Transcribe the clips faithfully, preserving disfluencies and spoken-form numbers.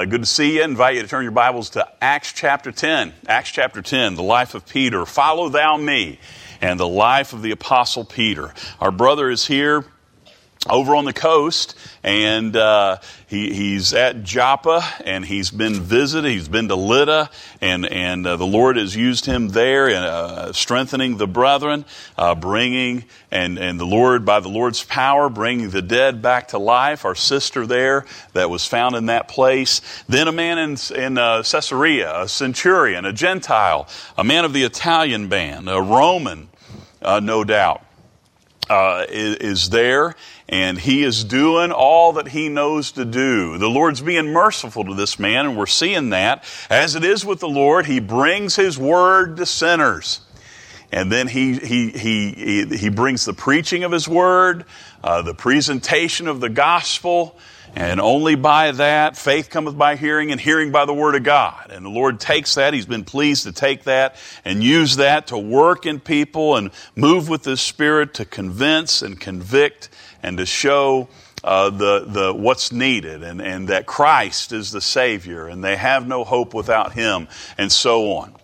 Uh, good to see you. I invite you to turn your Bibles to Acts chapter ten. Acts chapter ten, the life of Peter. Follow thou me, and the life of the Apostle Peter. Our brother is here over on the coast, and uh, he, he's at Joppa, and he's been visited. He's been to Lydda, and and uh, the Lord has used him there, in, uh, strengthening the brethren, uh, bringing and and the Lord, by the Lord's power, bringing the dead back to life. Our sister there that was found in that place. Then a man in in uh, Caesarea, a centurion, a Gentile, a man of the Italian band, a Roman, uh, no doubt. Uh, is, is there, and he is doing all that he knows to do. The Lord's being merciful to this man, and we're seeing that. As it is with the Lord, he brings his word to sinners. And then he he he he brings the preaching of his word, uh, the presentation of the gospel, and only by that, faith cometh by hearing, and hearing by the word of God. And the Lord takes that. He's been pleased to take that and use that to work in people and move with His Spirit to convince and convict and to show uh, the the what's needed, and, and that Christ is the Savior, and they have no hope without Him, and so on.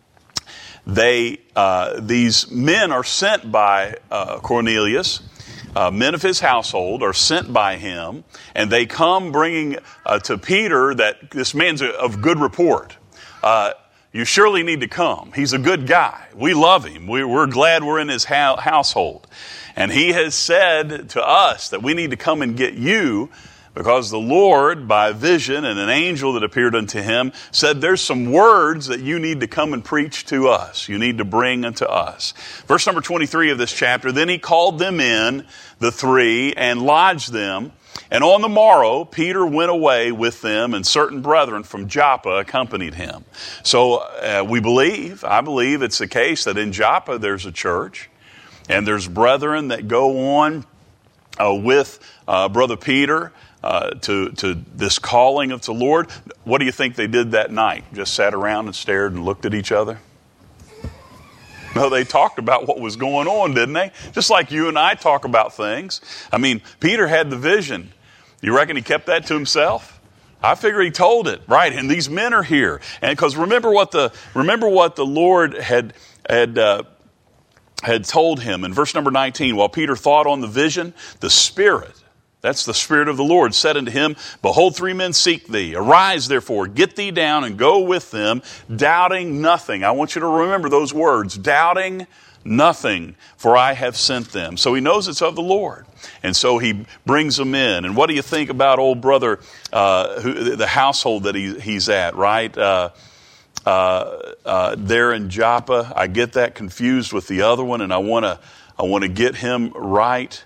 They uh, these men are sent by uh, Cornelius. Uh, men of his household are sent by him, and they come bringing uh, to Peter that this man's of good report. Uh, you surely need to come. He's a good guy. We love him. We, we're glad we're in his ha- household. And he has said to us that we need to come and get you, because the Lord, by vision and an angel that appeared unto him, said there's some words that you need to come and preach to us. You need to bring unto us. Verse number twenty-three of this chapter, then he called them in, the three, and lodged them. And on the morrow, Peter went away with them, and certain brethren from Joppa accompanied him. So uh, we believe, I believe it's the case that in Joppa there's a church, and there's brethren that go on uh, with uh, Brother Peter, Uh, to, to this calling of the Lord. What do you think they did that night? Just sat around and stared and looked at each other? No, they talked about what was going on, didn't they? Just like you and I talk about things. I mean, Peter had the vision. You reckon he kept that to himself? I figure he told it, right? And these men are here, and because remember what the remember what the Lord had had. Uh, had told him in verse number nineteen. While Peter thought on the vision, the Spirit, that's the Spirit of the Lord, said unto him, behold, three men seek thee. Arise, therefore, get thee down and go with them, doubting nothing. I want you to remember those words, doubting nothing, for I have sent them. So he knows it's of the Lord. And so he brings them in. And what do you think about old brother, uh, who, the household that he, he's at, right? Uh, uh, uh, there in Joppa. I get that confused with the other one, and I want to I want to get him right.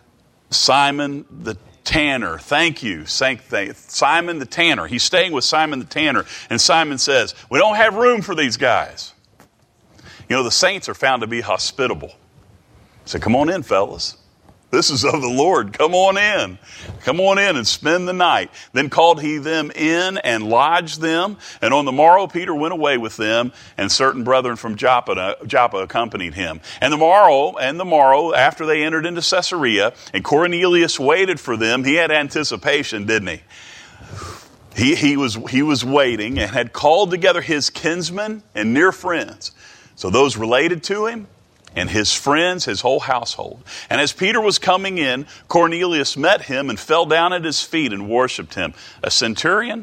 Simon the tanner. Thank you. Simon the tanner. He's staying with Simon the tanner. And Simon says, we don't have room for these guys. You know, the saints are found to be hospitable. So come on in, fellas. This is of the Lord. Come on in. Come on in and spend the night. Then called he them in and lodged them. And on the morrow, Peter went away with them, and certain brethren from Joppa, Joppa accompanied him. And the morrow, and the morrow, after they entered into Caesarea, and Cornelius waited for them. He had anticipation, didn't he? He, he was, he was waiting, and had called together his kinsmen and near friends. So those related to him, and his friends, his whole household. And as Peter was coming in, Cornelius met him and fell down at his feet and worshiped him. A centurion?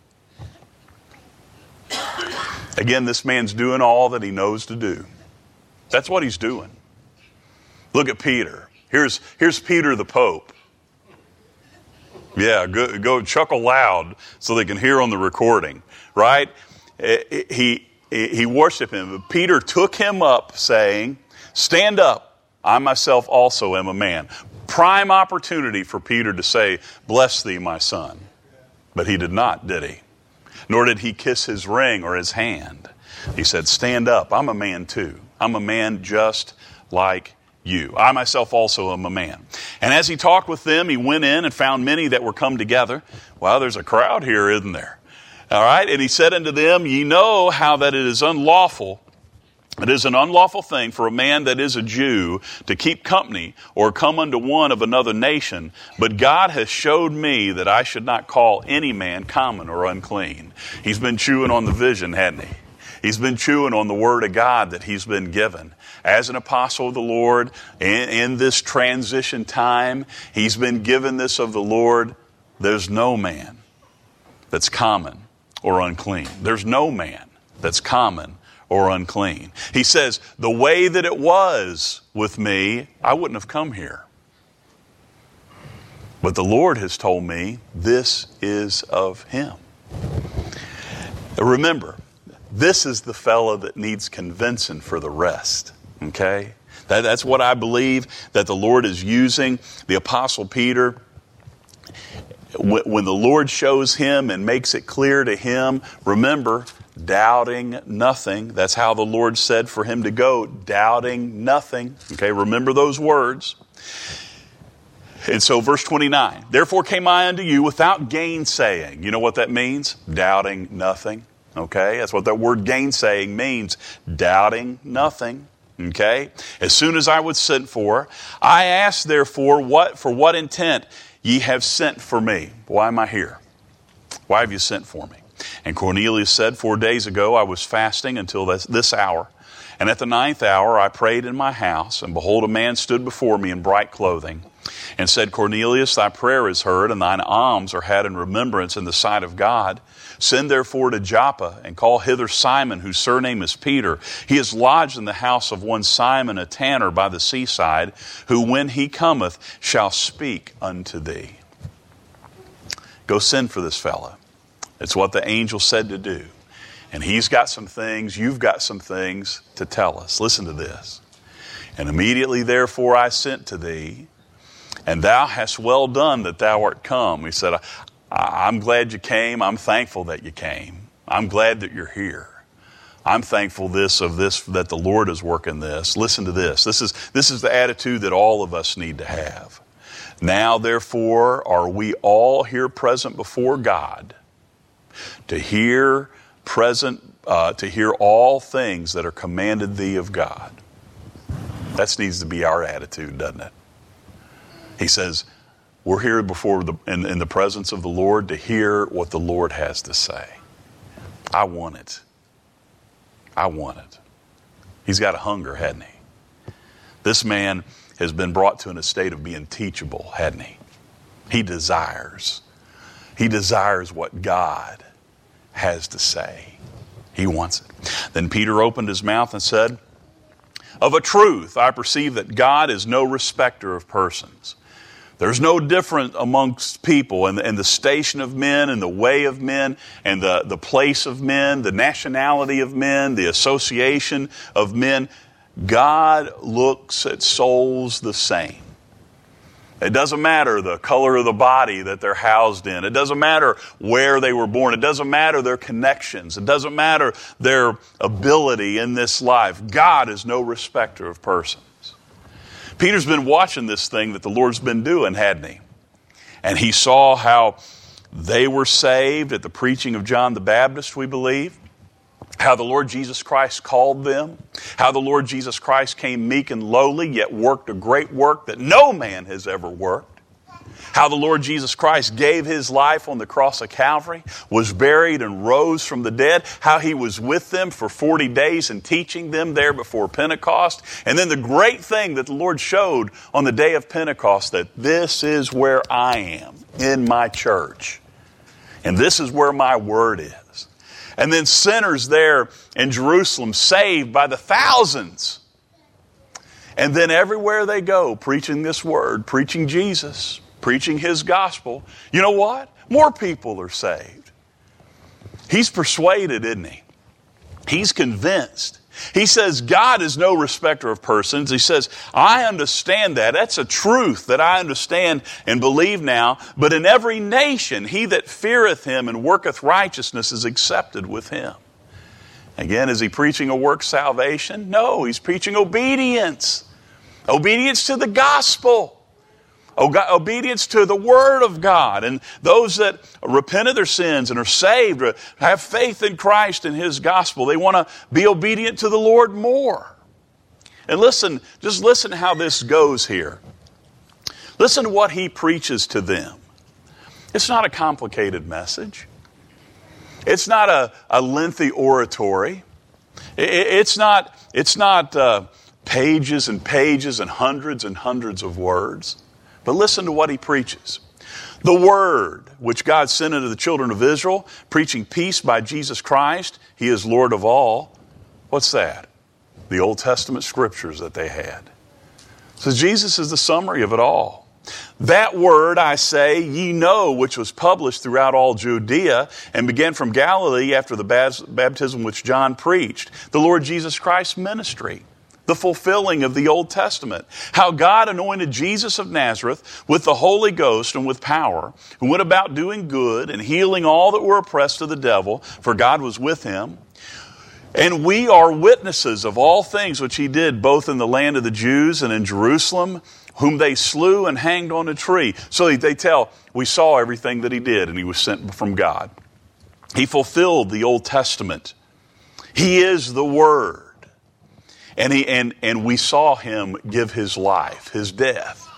Again, this man's doing all that he knows to do. That's what he's doing. Look at Peter. Here's, here's Peter the Pope. Yeah, go, go chuckle loud so they can hear on the recording, right? He, he worshiped him. Peter took him up, saying, stand up, I myself also am a man. Prime opportunity for Peter to say, bless thee, my son. But he did not, did he? Nor did he kiss his ring or his hand. He said, stand up, I'm a man too. I'm a man just like you. I myself also am a man. And as he talked with them, he went in and found many that were come together. Well, there's a crowd here, isn't there? All right. And he said unto them, ye know how that it is unlawful It is an unlawful thing for a man that is a Jew to keep company or come unto one of another nation, but God has showed me that I should not call any man common or unclean. He's been chewing on the vision, hadn't he? He's been chewing on the Word of God that he's been given. As an apostle of the Lord, in, in this transition time, he's been given this of the Lord. There's no man that's common or unclean. There's no man that's common or unclean. He says, the way that it was with me, I wouldn't have come here. But the Lord has told me this is of him. Remember, this is the fellow that needs convincing for the rest. Okay? That, that's what I believe that the Lord is using. The Apostle Peter, when, when the Lord shows him and makes it clear to him, remember, doubting nothing. That's how the Lord said for him to go, doubting nothing. Okay, remember those words. And so verse twenty-nine, therefore came I unto you without gainsaying. You know what that means? Doubting nothing. Okay, that's what that word gainsaying means. Doubting nothing. Okay, as soon as I was sent for, I asked therefore what for what intent ye have sent for me. Why am I here? Why have you sent for me? And Cornelius said, four days ago I was fasting until this, this hour. And at the ninth hour I prayed in my house, and behold, a man stood before me in bright clothing, and said, Cornelius, thy prayer is heard, and thine alms are had in remembrance in the sight of God. Send therefore to Joppa, and call hither Simon, whose surname is Peter. He is lodged in the house of one Simon, a tanner by the seaside, who when he cometh shall speak unto thee. Go send for this fellow. It's what the angel said to do. And he's got some things, you've got some things to tell us. Listen to this. And immediately therefore I sent to thee, and thou hast well done that thou art come. He said, I, I'm glad you came. I'm thankful that you came. I'm glad that you're here. I'm thankful this of this that the Lord is working this. Listen to this. This is, this is the attitude that all of us need to have. Now therefore are we all here present before God, to hear present, uh, to hear all things that are commanded thee of God. That needs to be our attitude, doesn't it? He says, we're here before the, in, in the presence of the Lord to hear what the Lord has to say. I want it. I want it. He's got a hunger, hadn't he? This man has been brought to an estate of being teachable, hadn't he? He desires. He desires what God has to say. He wants it. Then Peter opened his mouth and said, of a truth, I perceive that God is no respecter of persons. There's no difference amongst people and the, and the station of men and the way of men and the, the place of men, the nationality of men, the association of men. God looks at souls the same. It doesn't matter the color of the body that they're housed in. It doesn't matter where they were born. It doesn't matter their connections. It doesn't matter their ability in this life. God is no respecter of persons. Peter's been watching this thing that the Lord's been doing, hadn't he? And he saw how they were saved at the preaching of John the Baptist, we believe. How the Lord Jesus Christ called them. How the Lord Jesus Christ came meek and lowly, yet worked a great work that no man has ever worked. How the Lord Jesus Christ gave his life on the cross of Calvary, was buried and rose from the dead. How he was with them for forty days and teaching them there before Pentecost. And then the great thing that the Lord showed on the day of Pentecost, that this is where I am in my church. And this is where my word is. And then sinners there in Jerusalem saved by the thousands. And then everywhere they go, preaching this word, preaching Jesus, preaching his gospel. You know what? More people are saved. He's persuaded, isn't he? He's convinced. He says God is no respecter of persons. He says, I understand that. That's a truth that I understand and believe now. But in every nation, he that feareth him and worketh righteousness is accepted with him. Again, is he preaching a work salvation? No, he's preaching obedience. Obedience to the gospel. obedience to the Word of God. And those that repent of their sins and are saved, or have faith in Christ and His gospel, they want to be obedient to the Lord more. And listen, just listen how this goes here. Listen to what He preaches to them. It's not a complicated message. It's not a, a lengthy oratory. It, it's not, it's not uh, pages and pages and hundreds and hundreds of words. But listen to what He preaches. The Word, which God sent unto the children of Israel, preaching peace by Jesus Christ. He is Lord of all. What's that? The Old Testament scriptures that they had. So Jesus is the summary of it all. That word, I say, ye know, which was published throughout all Judea, and began from Galilee after the baptism which John preached, the Lord Jesus Christ's ministry, the fulfilling of the Old Testament, how God anointed Jesus of Nazareth with the Holy Ghost and with power, who went about doing good and healing all that were oppressed of the devil, for God was with him. And we are witnesses of all things which He did, both in the land of the Jews and in Jerusalem, whom they slew and hanged on a tree. So they tell, we saw everything that He did, and He was sent from God. He fulfilled the Old Testament. He is the Word. And, he, and, and we saw Him give His life, His death.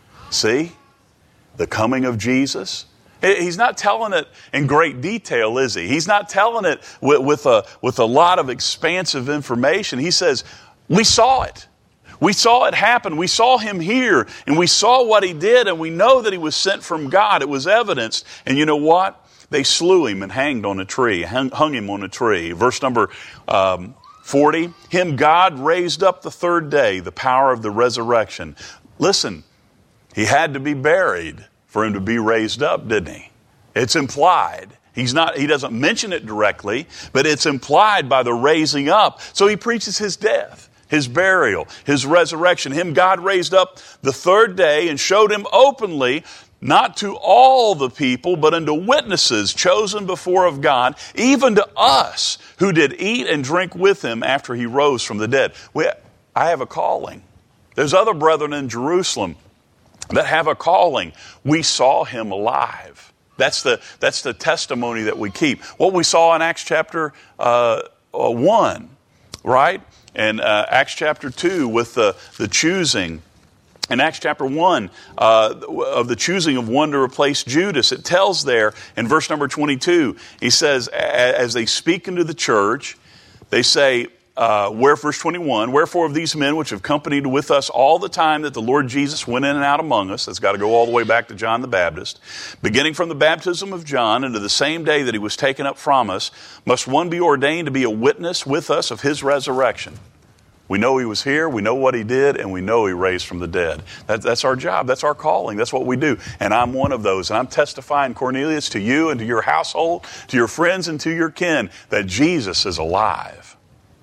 See? The coming of Jesus. He's not telling it in great detail, is He? He's not telling it with, with, a, with a lot of expansive information. He says, we saw it. We saw it happen. We saw Him here, and we saw what He did, and we know that He was sent from God. It was evidenced. And you know what? They slew Him and hanged on a tree, hung, hung Him on a tree. Verse number um, forty, Him God raised up the third day, the power of the resurrection. Listen, He had to be buried for Him to be raised up, didn't He? It's implied. He's not, he doesn't mention it directly, but it's implied by the raising up. So He preaches His death, His burial, His resurrection. Him God raised up the third day and showed Him openly, not to all the people, but unto witnesses chosen before of God, even to us who did eat and drink with Him after He rose from the dead. We, I have a calling. There's other brethren in Jerusalem that have a calling. We saw Him alive. That's the, that's the testimony that we keep. What we saw in Acts chapter uh, uh, one, right? And uh, Acts chapter two with the, the choosing. In Acts chapter one, uh, of the choosing of one to replace Judas, it tells there in verse number twenty-two, he says, as they speak into the church, they say, Uh, where, verse twenty-one, wherefore of these men which have companied with us all the time that the Lord Jesus went in and out among us, that's got to go all the way back to John the Baptist, beginning from the baptism of John unto the same day that He was taken up from us, must one be ordained to be a witness with us of His resurrection. We know He was here, we know what He did, and we know He raised from the dead. That, that's our job, that's our calling, that's what we do. And I'm one of those. And I'm testifying, Cornelius, to you and to your household, to your friends and to your kin, that Jesus is alive.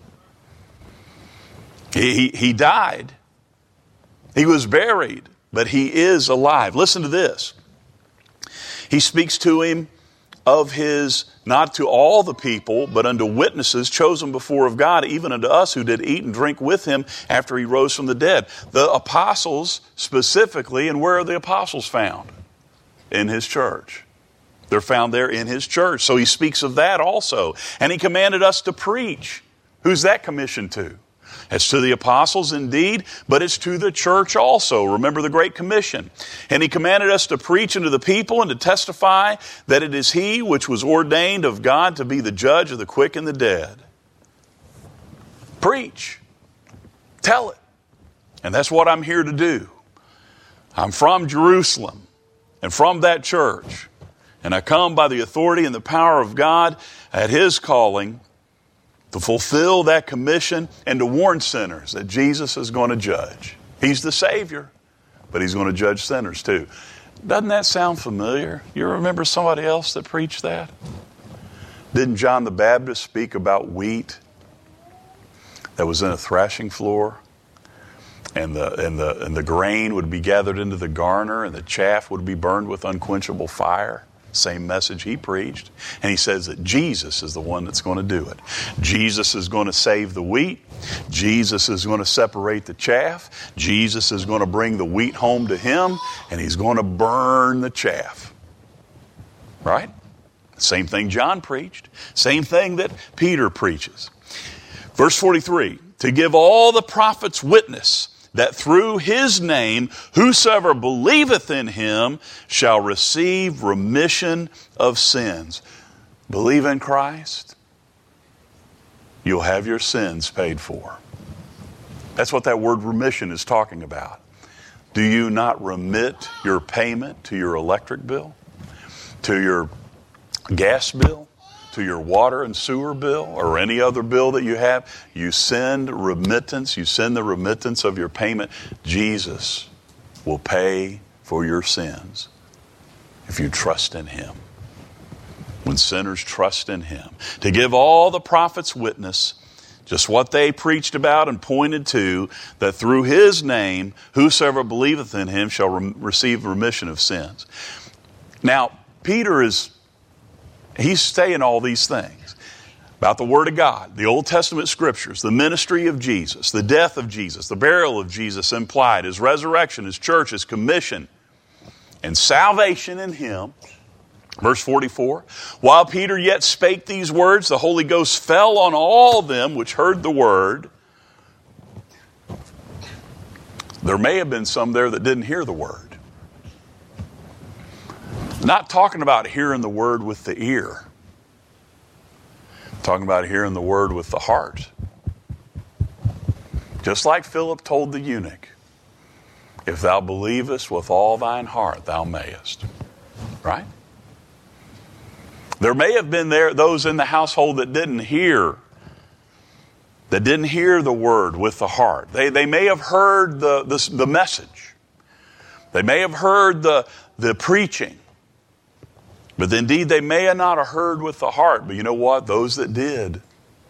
He, he, he died. He was buried, but He is alive. Listen to this. He speaks to him of His, not to all the people, but unto witnesses chosen before of God, even unto us who did eat and drink with Him after He rose from the dead. The apostles specifically, and where are the apostles found? In His church. They're found there in His church. So He speaks of that also. And He commanded us to preach. Who's that commissioned to? It's to the apostles indeed, but it's to the church also. Remember the Great Commission. And He commanded us to preach unto the people and to testify that it is He which was ordained of God to be the judge of the quick and the dead. Preach. Tell it. And that's what I'm here to do. I'm from Jerusalem and from that church. And I come by the authority and the power of God at His calling to fulfill that commission and to warn sinners that Jesus is going to judge. He's the Savior, but He's going to judge sinners too. Doesn't that sound familiar? You remember somebody else that preached that? Didn't John the Baptist speak about wheat that was in a threshing floor? And the, and, the, and the grain would be gathered into the garner, and the chaff would be burned with unquenchable fire. Same message he preached. And he says that Jesus is the one that's going to do it. Jesus is going to save the wheat. Jesus is going to separate the chaff. Jesus is going to bring the wheat home to him, and he's going to burn the chaff. Right? Same thing John preached. Same thing that Peter preaches. Verse forty-three, to give all the prophets witness that through his name whosoever believeth in him shall receive remission of sins. Believe in Christ, you'll have your sins paid for. That's what that word remission is talking about. Do you not remit your payment to your electric bill, to your gas bill, to your water and sewer bill, or any other bill that you have? You send remittance, you send the remittance of your payment. Jesus will pay for your sins if you trust in him. When sinners trust in him. To give all the prophets witness, just what they preached about and pointed to, that through his name, whosoever believeth in him shall re- receive remission of sins. Now, Peter is He's saying all these things about the Word of God, the Old Testament Scriptures, the ministry of Jesus, the death of Jesus, the burial of Jesus implied, his resurrection, his church, his commission, and salvation in him. Verse forty-four, while Peter yet spake these words, the Holy Ghost fell on all them which heard the word. There may have been some there that didn't hear the word. Not talking about hearing the word with the ear. Talking about hearing the word with the heart. Just like Philip told the eunuch, if thou believest with all thine heart, thou mayest. Right? There may have been there those in the household that didn't hear, that didn't hear the word with the heart. They, they may have heard the, the, the message. They may have heard the, the preaching. But indeed, they may have not have heard with the heart. But you know what? Those that did,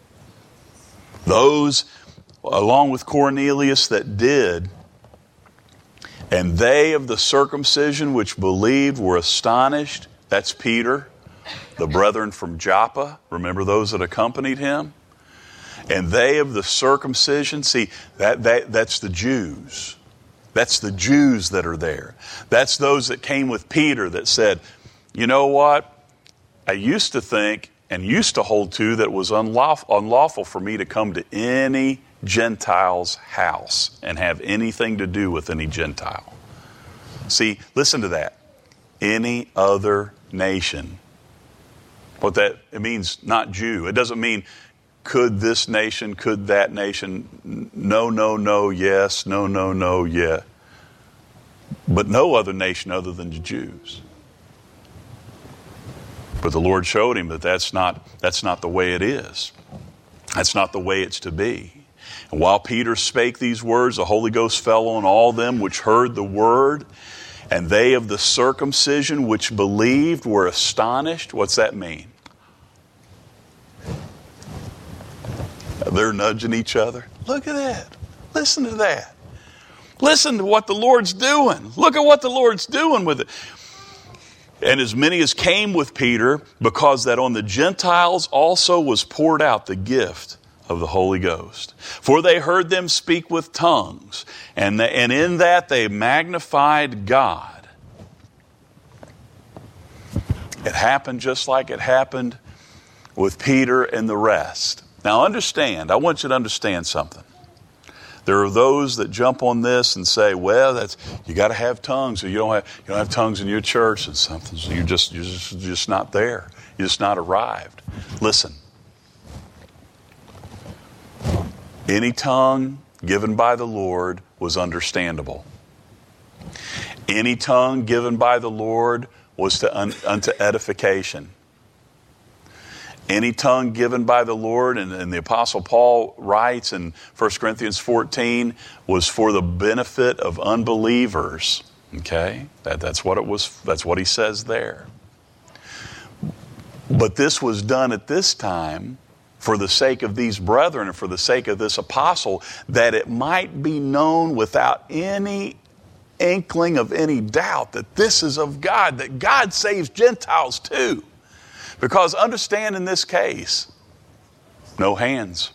those, along with Cornelius, that did, and they of the circumcision which believed were astonished. That's Peter, the brethren from Joppa. Remember those that accompanied him? And they of the circumcision, see, that, that that's the Jews. That's the Jews that are there. That's those that came with Peter that said, you know what? I used to think and used to hold to that it was unlawful, unlawful for me to come to any Gentile's house and have anything to do with any Gentile. See, listen to that. Any other nation. What that, it means not Jew. It doesn't mean could this nation, could that nation. No, no, no, yes. No, no, no, yeah. But no other nation other than the Jews. But the Lord showed him that that's not, that's not the way it is. That's not the way it's to be. And while Peter spake these words, the Holy Ghost fell on all them which heard the word, and they of the circumcision which believed were astonished. What's that mean? They're nudging each other. Look at that. Listen to that. Listen to what the Lord's doing. Look at what the Lord's doing with it. And as many as came with Peter, because that on the Gentiles also was poured out the gift of the Holy Ghost. For they heard them speak with tongues, and, the, and in that they magnified God. It happened just like it happened with Peter and the rest. Now understand, I want you to understand something. There are those that jump on this and say, "Well, that's you got to have tongues, or you don't have you don't have tongues in your church, and something. So you're just you're just, you're just not there. You're just not arrived." Listen, any tongue given by the Lord was understandable. Any tongue given by the Lord was to un, unto edification. Any tongue given by the Lord, and, and the Apostle Paul writes in First Corinthians fourteen, was for the benefit of unbelievers. Okay? That, that's what it was, that's what he says there. But this was done at this time for the sake of these brethren and for the sake of this apostle, that it might be known without any inkling of any doubt that this is of God, that God saves Gentiles too. Because understand in this case, no hands,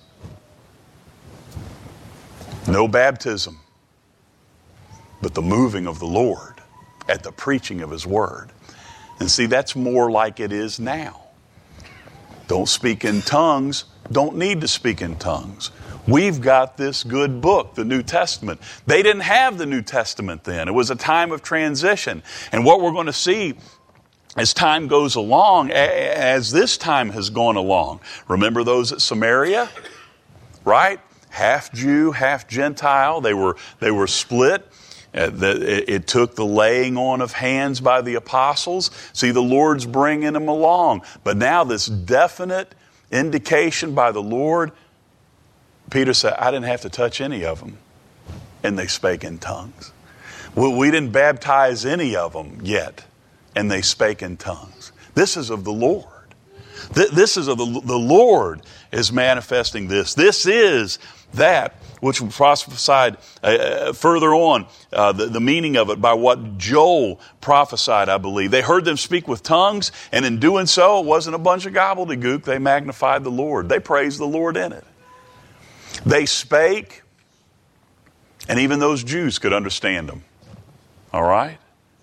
no baptism, but the moving of the Lord at the preaching of His word. And see, that's more like it is now. Don't speak in tongues, don't need to speak in tongues. We've got this good book, the New Testament. They didn't have the New Testament then. It was a time of transition. And what we're going to see as time goes along, as this time has gone along. Remember those at Samaria? Right? Half Jew, half Gentile. They were, they were split. Uh, the, it, it took the laying on of hands by the apostles. See, the Lord's bringing them along. But now this definite indication by the Lord, Peter said, I didn't have to touch any of them. And they spake in tongues. Well, we didn't baptize any of them yet. And they spake in tongues. This is of the Lord. Th- this is of the, the Lord is manifesting this. This is that which was prophesied uh, further on, uh, the, the meaning of it by what Joel prophesied, I believe. They heard them speak with tongues, and in doing so, it wasn't a bunch of gobbledygook. They magnified the Lord. They praised the Lord in it. They spake, and even those Jews could understand them. All right?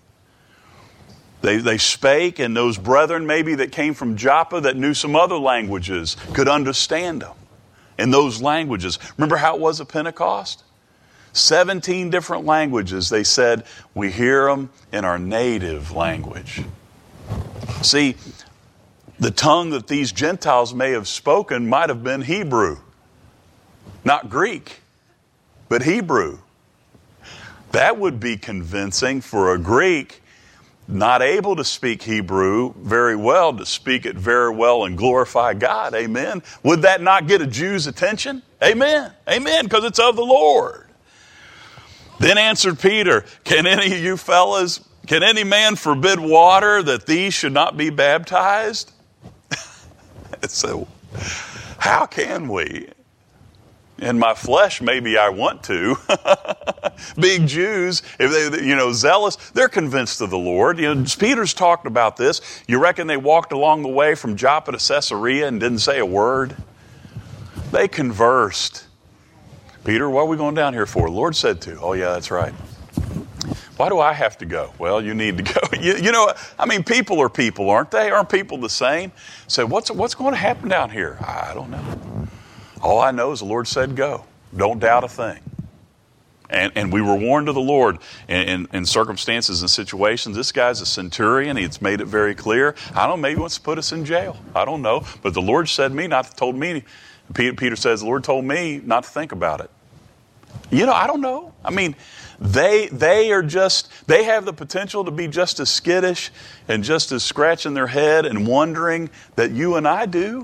They, they spake, and those brethren maybe that came from Joppa that knew some other languages could understand them in those languages. Remember how it was at Pentecost? seventeen different languages. They said, we hear them in our native language. See, the tongue that these Gentiles may have spoken might have been Hebrew. Not Greek, but Hebrew. That would be convincing for a Greek not able to speak Hebrew very well, to speak it very well and glorify God. Amen. Would that not get a Jew's attention? Amen. Amen. Because it's of the Lord. Then answered Peter, can any of you fellas, can any man forbid water that these should not be baptized? So, how can we? In my flesh, maybe I want to. Big Jews, if they, you know, zealous, they're convinced of the Lord. You know, Peter's talked about this. You reckon they walked along the way from Joppa to Caesarea and didn't say a word? They conversed. Peter, what are we going down here for? The Lord said to. Oh, yeah, that's right. Why do I have to go? Well, you need to go. You, you know, I mean, people are people, aren't they? Aren't people the same? So what's, what's going to happen down here? I don't know. All I know is the Lord said go. Don't doubt a thing. And, and we were warned of the Lord in, in, in circumstances and situations. This guy's a centurion. He's made it very clear. I don't know, maybe he wants to put us in jail. I don't know. But the Lord said me not to told me. Peter, Peter says, the Lord told me not to think about it. You know, I don't know. I mean, they they are just, they have the potential to be just as skittish and just as scratching their head and wondering that you and I do.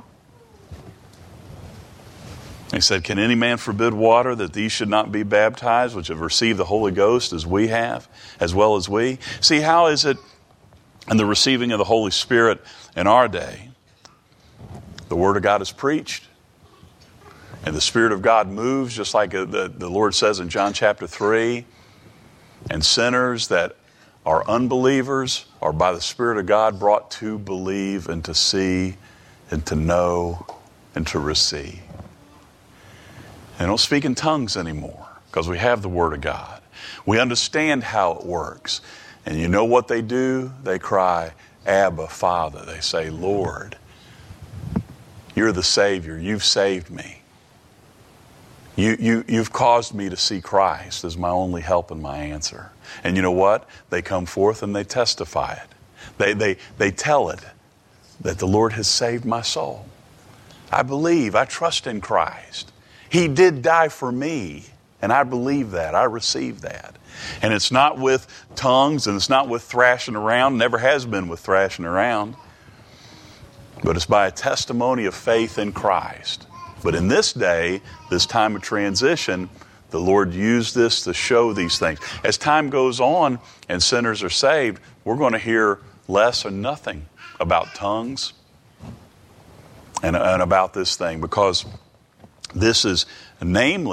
He said, can any man forbid water that these should not be baptized, which have received the Holy Ghost as we have, as well as we? See, how is it in the receiving of the Holy Spirit in our day? The Word of God is preached, and the Spirit of God moves, just like the, the Lord says in John chapter three. And sinners that are unbelievers are by the Spirit of God brought to believe and to see and to know and to receive. They don't speak in tongues anymore because we have the Word of God. We understand how it works. And you know what they do? They cry, Abba, Father. They say, Lord, you're the Savior. You've saved me. You, you, you've caused me to see Christ as my only help and my answer. And you know what? They come forth and they testify it. They, they, they tell it that the Lord has saved my soul. I believe. I trust in Christ. He did die for me, and I believe that. I receive that. And it's not with tongues, and it's not with thrashing around, never has been with thrashing around, but it's by a testimony of faith in Christ. But in this day, this time of transition, the Lord used this to show these things. As time goes on and sinners are saved, we're going to hear less or nothing about tongues and, and about this thing, because this is namely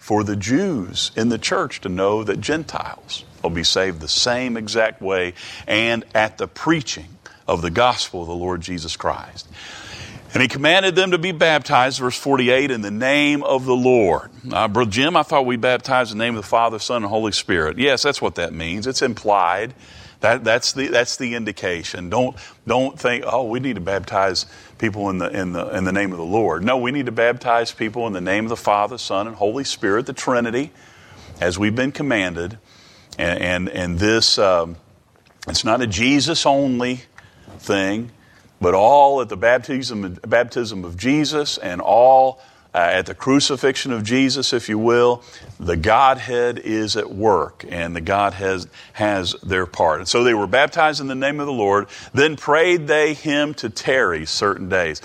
for the Jews in the church to know that Gentiles will be saved the same exact way and at the preaching of the gospel of the Lord Jesus Christ. And he commanded them to be baptized, verse forty-eight, in the name of the Lord. Uh, Brother Jim, I thought we baptized in the name of the Father, Son, and Holy Spirit. Yes, that's what that means. It's implied. That, that's the that's the indication. Don't don't think, oh, we need to baptize people in the in the in the name of the Lord. No, we need to baptize people in the name of the Father, Son, and Holy Spirit, the Trinity, as we've been commanded. And and, and this um, it's not a Jesus only thing, but all at the baptism baptism of Jesus and all uh, at the crucifixion of Jesus, if you will, the Godhead is at work, and the God has has their part. And so they were baptized in the name of the Lord. Then prayed they him to tarry certain days.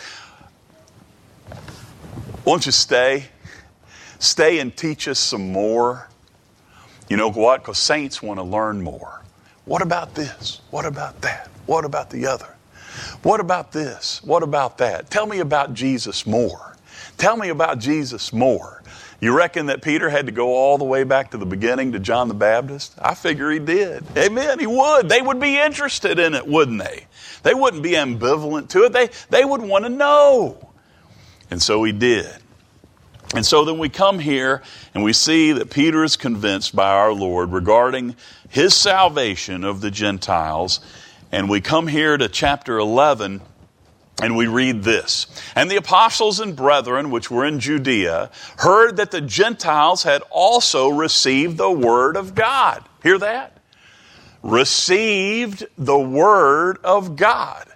Won't you stay? Stay and teach us some more. You know what? Because saints want to learn more. What about this? What about that? What about the other? What about this? What about that? Tell me about Jesus more. Tell me about Jesus more. You reckon that Peter had to go all the way back to the beginning to John the Baptist? I figure he did. Amen. He would. They would be interested in it, wouldn't they? They wouldn't be ambivalent to it. They, they would want to know. And so he did. And so then we come here and we see that Peter is convinced by our Lord regarding his salvation of the Gentiles. And we come here to chapter eleven and we read this. And the apostles and brethren which were in Judea heard that the Gentiles had also received the word of God. Hear that? Received the word of God.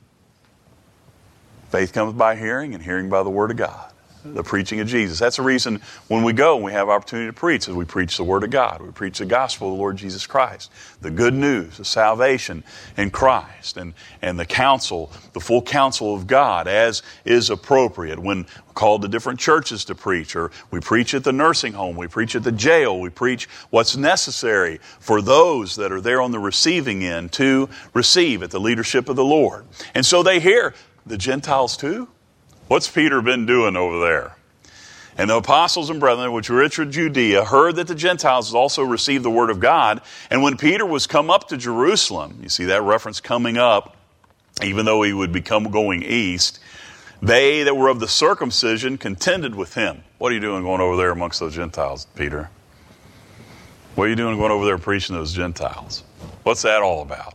Faith comes by hearing, and hearing by the word of God. The preaching of Jesus. That's the reason when we go and we have opportunity to preach, is we preach the Word of God. We preach the gospel of the Lord Jesus Christ. The good news, the salvation in Christ, and, and the counsel, the full counsel of God as is appropriate. When we're called to different churches to preach, or we preach at the nursing home, we preach at the jail, we preach what's necessary for those that are there on the receiving end to receive at the leadership of the Lord. And so they hear, the Gentiles too? What's Peter been doing over there? And the apostles and brethren, which were in Judea, heard that the Gentiles also received the word of God. And when Peter was come up to Jerusalem, you see that reference coming up, even though he would become going east, they that were of the circumcision contended with him. What are you doing going over there amongst those Gentiles, Peter? What are you doing going over there preaching to those Gentiles? What's that all about?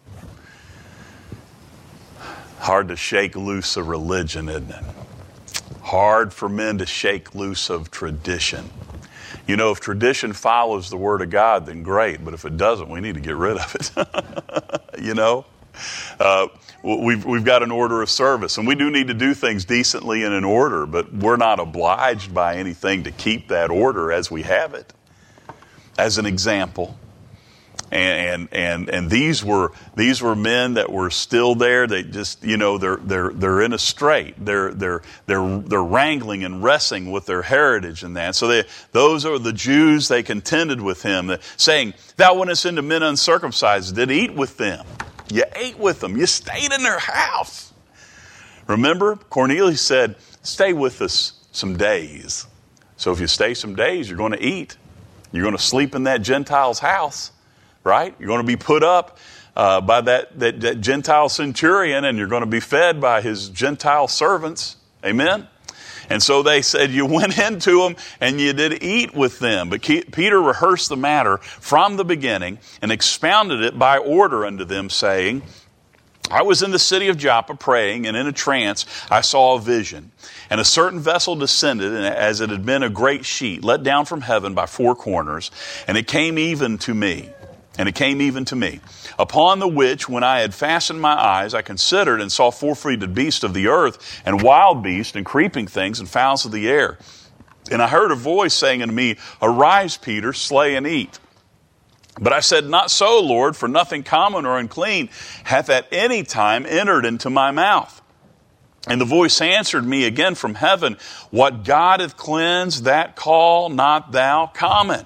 Hard to shake loose of religion, isn't it? Hard for men to shake loose of tradition. You know, if tradition follows the Word of God, then great. But if it doesn't, we need to get rid of it. You know? Uh, we've, we've got an order of service. And we do need to do things decently and in order. But we're not obliged by anything to keep that order as we have it. As an example. And, and and these were these were men that were still there. They just, you know, they're they're they're in a strait. They're they're they're they're wrangling and wrestling with their heritage and that. So they those are the Jews. They contended with him, saying, "Thou wentest into men uncircumcised, did eat with them. You ate with them. You stayed in their house." Remember, Cornelius said, "Stay with us some days." So if you stay some days, you're going to eat. You're going to sleep in that Gentile's house. Right? You're going to be put up uh, by that, that, that Gentile centurion, and you're going to be fed by his Gentile servants. Amen? And so they said, you went into them and you did eat with them. But Peter rehearsed the matter from the beginning and expounded it by order unto them, saying, I was in the city of Joppa praying, and in a trance I saw a vision. And a certain vessel descended, and as it had been a great sheet, let down from heaven by four corners, and it came even to me. And it came even to me, upon the which, when I had fastened my eyes, I considered and saw four-footed beasts of the earth, and wild beasts, and creeping things, and fowls of the air. And I heard a voice saying unto me, Arise, Peter, slay and eat. But I said, Not so, Lord, for nothing common or unclean hath at any time entered into my mouth. And the voice answered me again from heaven, What God hath cleansed, that call not thou common.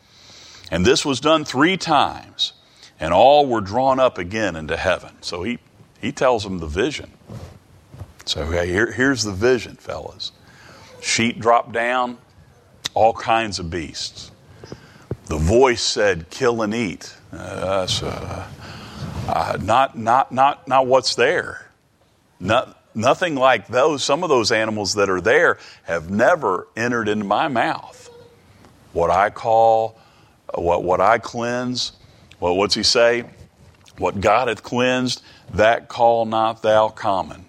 And this was done three times, and all were drawn up again into heaven. So he, he tells them the vision. So hey, here, here's the vision, fellas. Sheet dropped down, all kinds of beasts. The voice said, kill and eat. Uh, so, uh, not, not, not, not what's there. Not, nothing like those. Some of those animals that are there have never entered into my mouth. What I call, what, what I cleanse, well, what's he say? What God hath cleansed, that call not thou common.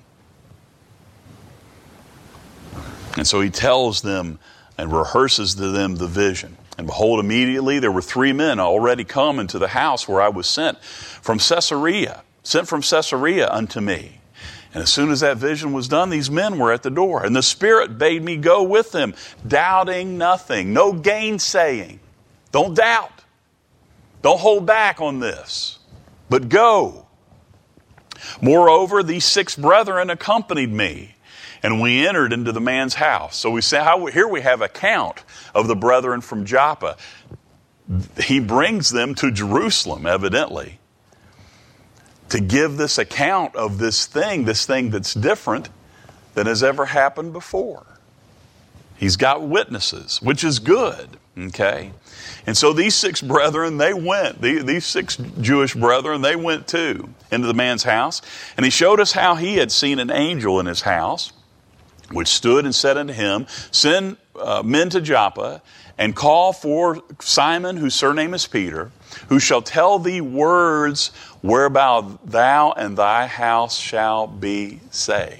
And so he tells them and rehearses to them the vision. And behold, immediately there were three men already come into the house where I was sent from Caesarea, sent from Caesarea unto me. And as soon as that vision was done, these men were at the door. And the Spirit bade me go with them, doubting nothing, no gainsaying. Don't doubt. Don't hold back on this, but go. Moreover, these six brethren accompanied me. And we entered into the man's house. So we say, how, here we have a count of the brethren from Joppa. He brings them to Jerusalem, evidently, to give this account of this thing, this thing that's different than has ever happened before. He's got witnesses, which is good, okay? And so these six brethren, they went, these six Jewish brethren, they went too into the man's house. And he showed us how he had seen an angel in his house, which stood and said unto him, send uh, men to Joppa, and call for Simon, whose surname is Peter, who shall tell thee words whereby thou and thy house shall be saved.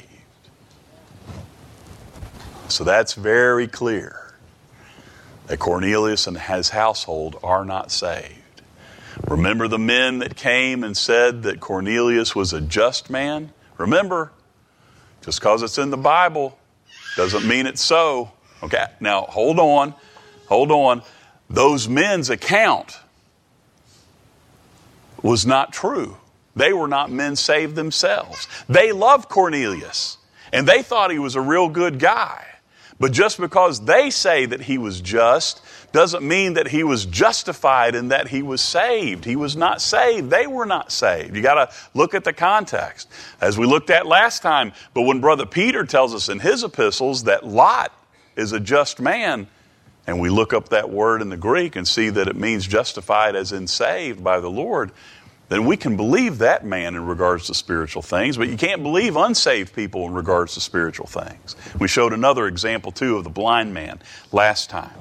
So that's very clear that Cornelius and his household are not saved. Remember the men that came and said that Cornelius was a just man? Remember, just because it's in the Bible doesn't mean it's so. Okay, now hold on, hold on. Those men's account was not true. They were not men saved themselves. They loved Cornelius, and they thought he was a real good guy. But just because they say that he was just doesn't mean that he was justified and that he was saved. He was not saved. They were not saved. You got to look at the context, as we looked at last time. But when Brother Peter tells us in his epistles that Lot is a just man, and we look up that word in the Greek and see that it means justified as in saved by the Lord, then we can believe that man in regards to spiritual things, but you can't believe unsaved people in regards to spiritual things. We showed another example, too, of the blind man last time.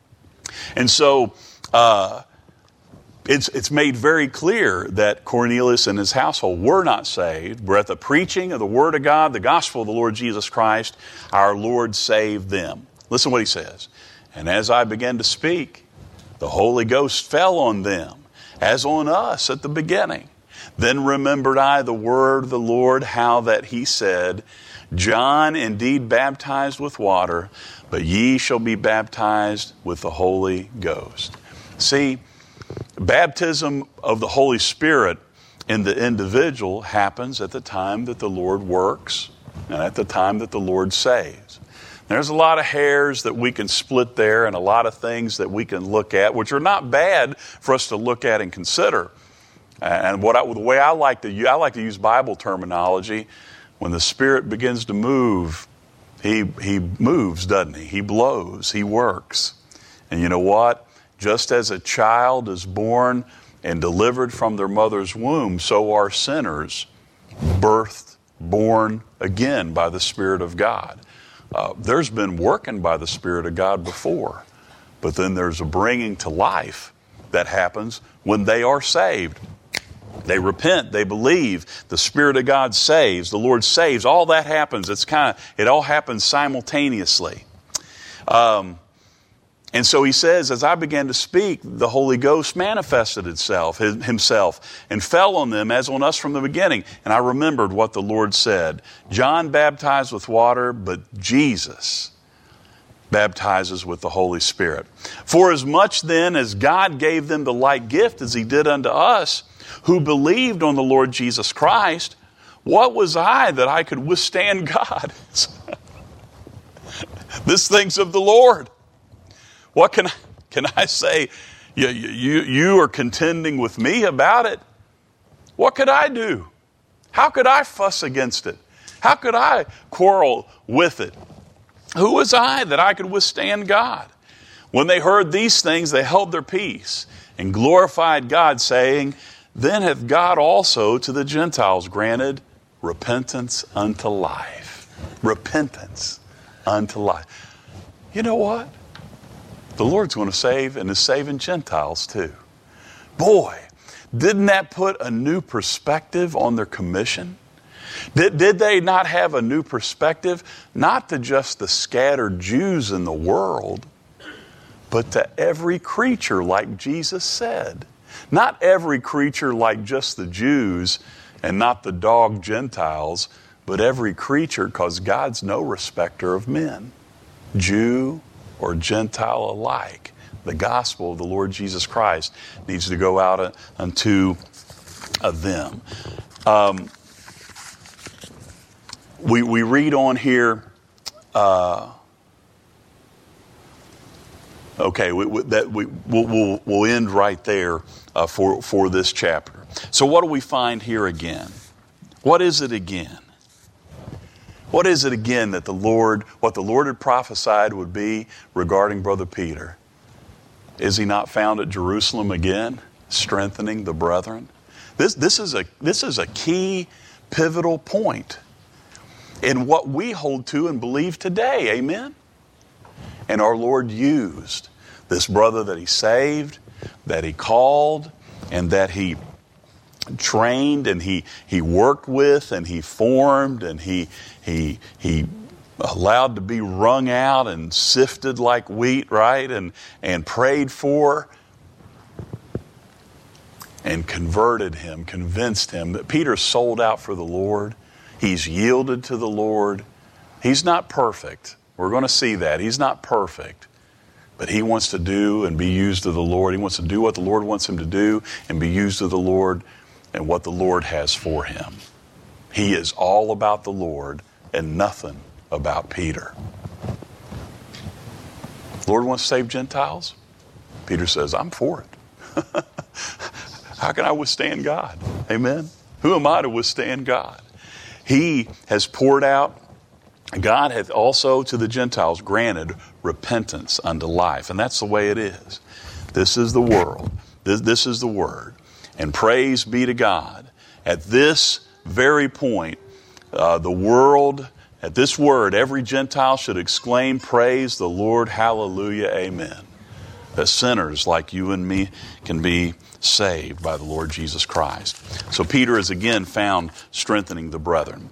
And so uh, it's, it's made very clear that Cornelius and his household were not saved, but at the preaching of the Word of God, the gospel of the Lord Jesus Christ, our Lord saved them. Listen what he says. And as I began to speak, the Holy Ghost fell on them, as on us at the beginning. Then remembered I the word of the Lord, how that he said, John indeed baptized with water, but ye shall be baptized with the Holy Ghost. See, baptism of the Holy Spirit in the individual happens at the time that the Lord works and at the time that the Lord saves. There's a lot of hairs that we can split there and a lot of things that we can look at, which are not bad for us to look at and consider. And what I, the way I like to I like to use Bible terminology, when the Spirit begins to move, he, he moves, doesn't he? He blows, he works. And you know what? Just as a child is born and delivered from their mother's womb, so are sinners birthed, born again by the Spirit of God. Uh, there's been working by the Spirit of God before, but then there's a bringing to life that happens when they are saved. They repent, they believe, the Spirit of God saves, the Lord saves. All that happens. It's kind of it all happens simultaneously. Um, and so he says, as I began to speak, the Holy Ghost manifested itself, himself, and fell on them as on us from the beginning. And I remembered what the Lord said. John baptized with water, but Jesus baptizes with the Holy Spirit. For as much then as God gave them the like gift as he did unto us, who believed on the Lord Jesus Christ, what was I that I could withstand God? This thing's of the Lord. What can I, can I say? You, you, you are contending with me about it. What could I do? How could I fuss against it? How could I quarrel with it? Who was I that I could withstand God? When they heard these things, they held their peace and glorified God, saying, Then hath God also to the Gentiles granted repentance unto life. Repentance unto life. You know what? The Lord's going to save and is saving Gentiles too. Boy, didn't that put a new perspective on their commission? Did, did they not have a new perspective? Not to just the scattered Jews in the world, but to every creature, like Jesus said. Not every creature like just the Jews and not the dog Gentiles, but every creature, because God's no respecter of men, Jew or Gentile alike. The gospel of the Lord Jesus Christ needs to go out unto them. Um, we, we read on here, uh, Okay, we, we, that we, we'll, we'll, we'll end right there uh, for, for this chapter. So what do we find here again? What is it again? What is it again that the Lord, what the Lord had prophesied would be regarding Brother Peter? Is he not found at Jerusalem again, strengthening the brethren? This, this, is a, this is a key, pivotal point in what we hold to and believe today. Amen? And our Lord used this brother that he saved, that he called, and that he trained, and he, he worked with, and he formed, and he, he, he allowed to be wrung out and sifted like wheat, right? And, and prayed for, and converted him, convinced him that Peter's sold out for the Lord. He's yielded to the Lord. He's not perfect. We're going to see that. He's not perfect, but he wants to do and be used of the Lord. He wants to do what the Lord wants him to do and be used of the Lord and what the Lord has for him. He is all about the Lord and nothing about Peter. The Lord wants to save Gentiles. Peter says, I'm for it. How can I withstand God? Amen. Who am I to withstand God? He has poured out. God hath also to the Gentiles granted repentance unto life. And that's the way it is. This is the world. This, this is the word. And praise be to God. At this very point, uh, the world, at this word, every Gentile should exclaim, praise the Lord, hallelujah, amen. That sinners like you and me can be saved by the Lord Jesus Christ. So Peter is again found strengthening the brethren.